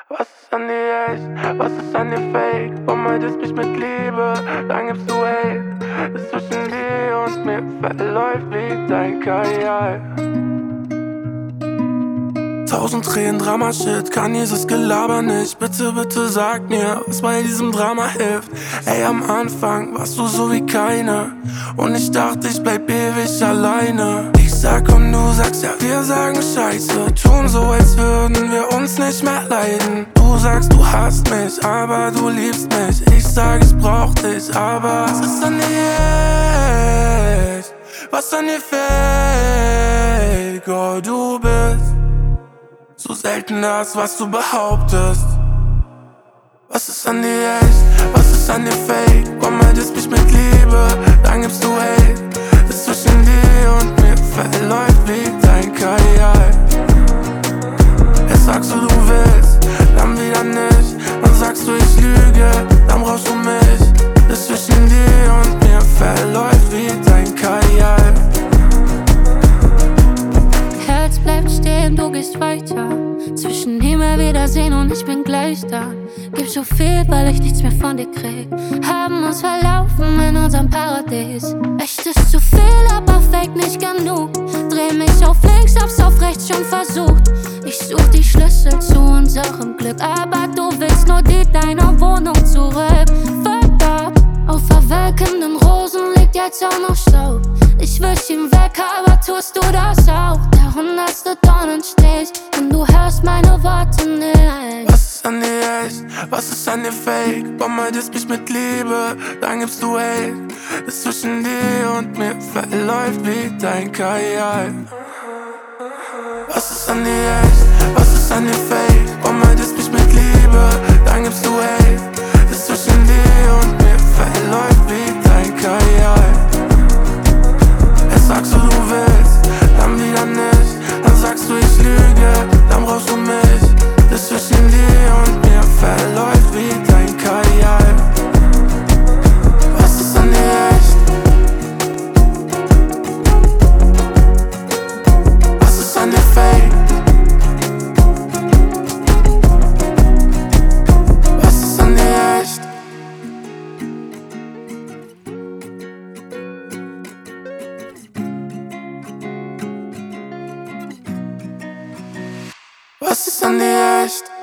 Was ist an dir echt? Was ist an dir fake? Bombardierst mich mit Liebe, dann gibst du Hate. Das zwischen dir und mir verläuft wie dein Kajal. 1000 Tränen, Drama-Shit, kann dieses Gelaber nicht. Bitte, bitte sag mir, was bei diesem Drama hilft. Ey, am Anfang warst du so wie keine und ich dachte, ich bleib ewig alleine. Ich sag komm, du sagst ja, wir sagen Scheiße, tun so, als würden wir uns nicht mehr leiden. Du sagst, du hasst mich, aber du liebst mich. Ich sag, ich brauch dich, aber was ist an dir echt? Was an dir fake? Oh, du bist so selten das, was du behauptest. Was ist an dir echt? Was ist an dir fake? Bombardierst mich mit Liebe, dann gibst du Hate. Das zwischen dir und mir verläuft wie dein Kajal. Jetzt sagst du, du willst, dann wieder nicht. Dann sagst du, ich lüge, dann brauchst du mich. Das zwischen dir und mir verläuft wie dein Kajal. Herz bleibt stehen, du gehst weiter. Zwischen immer Wiedersehen und ich bin gleich da. Gib so viel, weil ich nichts mehr von dir krieg. Haben uns verlaufen in unserem Paradies. Echt ist zu viel, aber fake nicht genug. Dreh mich auf links, hab's auf rechts schon versucht. Ich such die Schlüssel zu unserem Glück, aber du willst nur die deiner Wohnung zurück. Fuck up, auf verwelkenden Rosen liegt jetzt auch noch Staub. Ich wisch ihn weg, aber tust du das auch? Der 100. Dornen stehst und du hörst meine Worte nicht. Was ist an dir echt? Was ist an dir fake? Bombardierst mich mit Liebe, dann gibst du Hate. Das zwischen dir und mir verläuft wie dein Kajal. Was ist an dir echt? Was ist an dir fake? Bombardierst mich mit Liebe, dann gibst du Hate. Das zwischen dir und mir verläuft wie dein Kajal. Jetzt sagst du, du willst, dann wieder nicht. Dann sagst du, ich lüge, dann brauchst du mich. Das zwischen dir und mir verläuft wie dein Kajal. Was ist an dir echt? Was ist an dir fake? Was ist an dir echt? Was ist an dir echt?